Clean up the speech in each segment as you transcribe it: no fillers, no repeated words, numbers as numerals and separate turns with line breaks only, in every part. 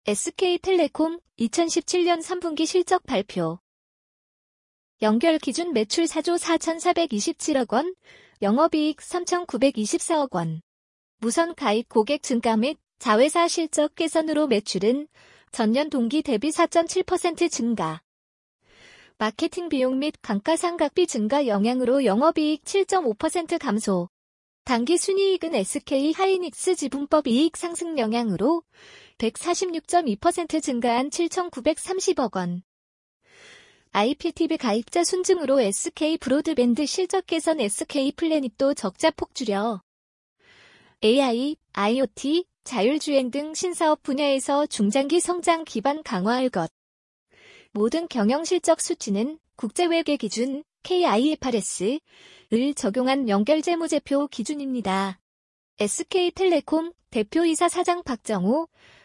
SK텔레콤 2017년 3분기 실적 발표. 연결 기준 매출 4조 4,427억 원, 영업이익 3,924억 원. 무선 가입 고객 증가 및 자회사 실적 개선으로 매출은 전년 동기 대비 4.7% 증가. 마케팅 비용 및 감가상각비 증가 영향으로 영업이익 7.5% 감소. 당기 순이익은 SK하이닉스 지분법 이익 상승 영향으로 146.2% 증가한 7,930억 원. IPTV 가입자 순증으로 SK브로드밴드 실적 개선 SK플래닛도 적자폭 줄여 AI, IoT, 자율주행 등 신사업 분야에서 중장기 성장 기반 강화할 것. 모든 경영실적 수치는 국제회계 기준 KIFRS를 적용한 연결재무제표 기준입니다. SK텔레콤 대표이사 사장 박정호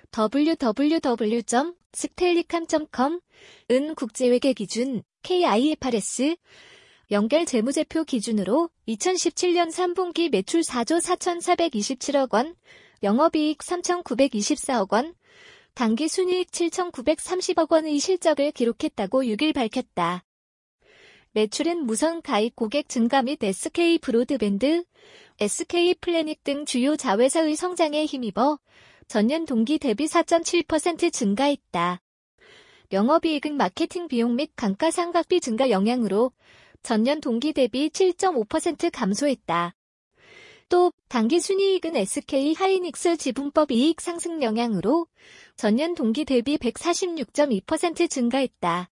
www.sktellicom.com은 국제회계 기준 KIFRS 연결재무제표 기준으로 2017년 3분기 매출 4조 4,427억 원, 영업이익 3,924억 원, 당기순이익 7,930억 원의 실적을 기록했다고 6일 밝혔다. 매출은 무선 가입 고객 증가 및 SK브로드밴드, SK플래닛 등 주요 자회사의 성장에 힘입어 전년 동기 대비 4.7% 증가했다. 영업이익은 마케팅 비용 및 감가상각비 증가 영향으로 전년 동기 대비 7.5% 감소했다. 또 당기순이익은 SK하이닉스 지분법 이익 상승 영향으로 전년 동기 대비 146.2% 증가했다.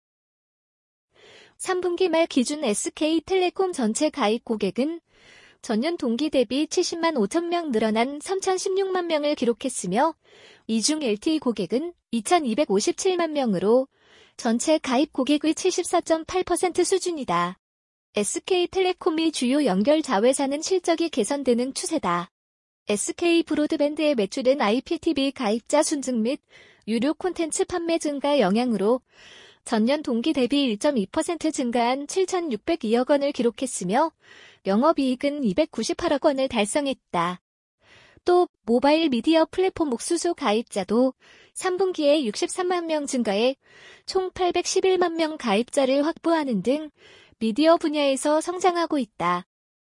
3분기 말 기준 SK텔레콤 전체 가입 고객은 전년 동기 대비 70만 5천 명 늘어난 3,016만 명을 기록했으며 이 중 LTE 고객은 2,257만 명으로 전체 가입 고객의 74.8% 수준이다. SK텔레콤이 주요 연결 자회사는 실적이 개선되는 추세다. SK브로드밴드의 매출은 IPTV 가입자 순증 및 유료 콘텐츠 판매 증가 영향으로 전년 동기 대비 1.2% 증가한 7,602억 원을 기록했으며 영업이익은 298억 원을 달성했다. 또 모바일 미디어 플랫폼 옥수수 가입자도 3분기에 63만 명 증가해 총 811만 명 가입자를 확보하는 등 미디어 분야에서 성장하고 있다.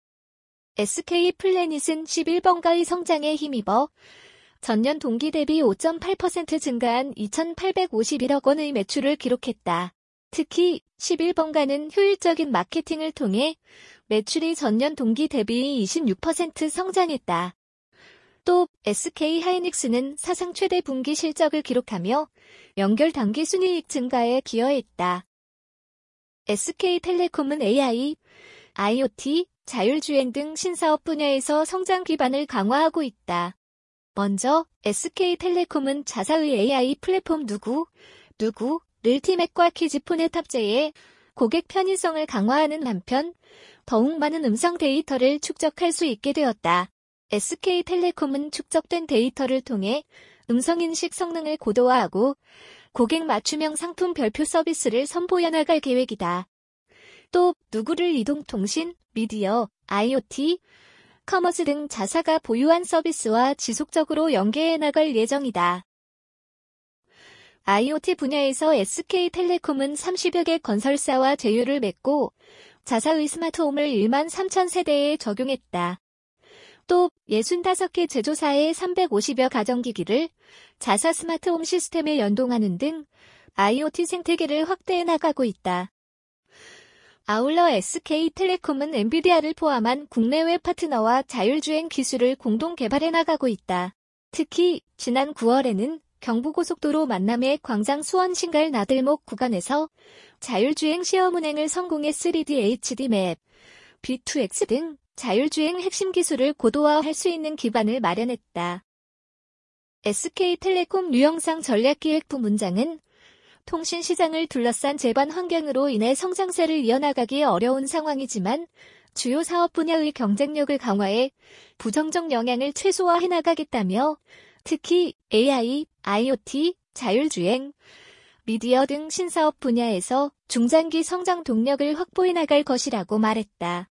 SK플래닛은 11번가의 성장에 힘입어 전년 동기 대비 5.8% 증가한 2,851억 원의 매출을 기록했다. 특히 11번가는 효율적인 마케팅을 통해 매출이 전년 동기 대비 26% 성장했다. 또 SK하이닉스는 사상 최대 분기 실적을 기록하며 연결 당기 순이익 증가에 기여했다. SK텔레콤은 AI, IoT, 자율주행 등 신사업 분야에서 성장 기반을 강화하고 있다. 먼저 SK텔레콤은 자사의 AI 플랫폼 누구를 티맵과 키즈폰에 탑재해 고객 편의성을 강화하는 한편 더욱 많은 음성 데이터를 축적할 수 있게 되었다. SK텔레콤은 축적된 데이터를 통해 음성인식 성능을 고도화하고 고객 맞춤형 상품 별표 서비스를 선보여 나갈 계획이다. 또 누구를 이동통신, 미디어, IoT, 커머스 등 자사가 보유한 서비스와 지속적으로 연계해 나갈 예정이다. IoT 분야에서 SK텔레콤은 30여 개 건설사와 제휴를 맺고 자사의 스마트홈을 1만 3천 세대에 적용했다. 또 65개 제조사의 350여 가정기기를 자사 스마트홈 시스템에 연동하는 등 IoT 생태계를 확대해 나가고 있다. 아울러 SK텔레콤은 엔비디아를 포함한 국내외 파트너와 자율주행 기술을 공동 개발해 나가고 있다. 특히 지난 9월에는 경부고속도로 만남의 광장 수원 신갈 나들목 구간에서 자율주행 시험 운행을 성공해 3D HD 맵, B2X 등 자율주행 핵심 기술을 고도화할 수 있는 기반을 마련했다. SK텔레콤 류영상 전략기획부문장은 통신시장을 둘러싼 제반 환경으로 인해 성장세를 이어나가기 어려운 상황이지만 주요 사업 분야의 경쟁력을 강화해 부정적 영향을 최소화해 나가겠다며 특히 AI, IoT, 자율주행, 미디어 등 신사업 분야에서 중장기 성장 동력을 확보해 나갈 것이라고 말했다.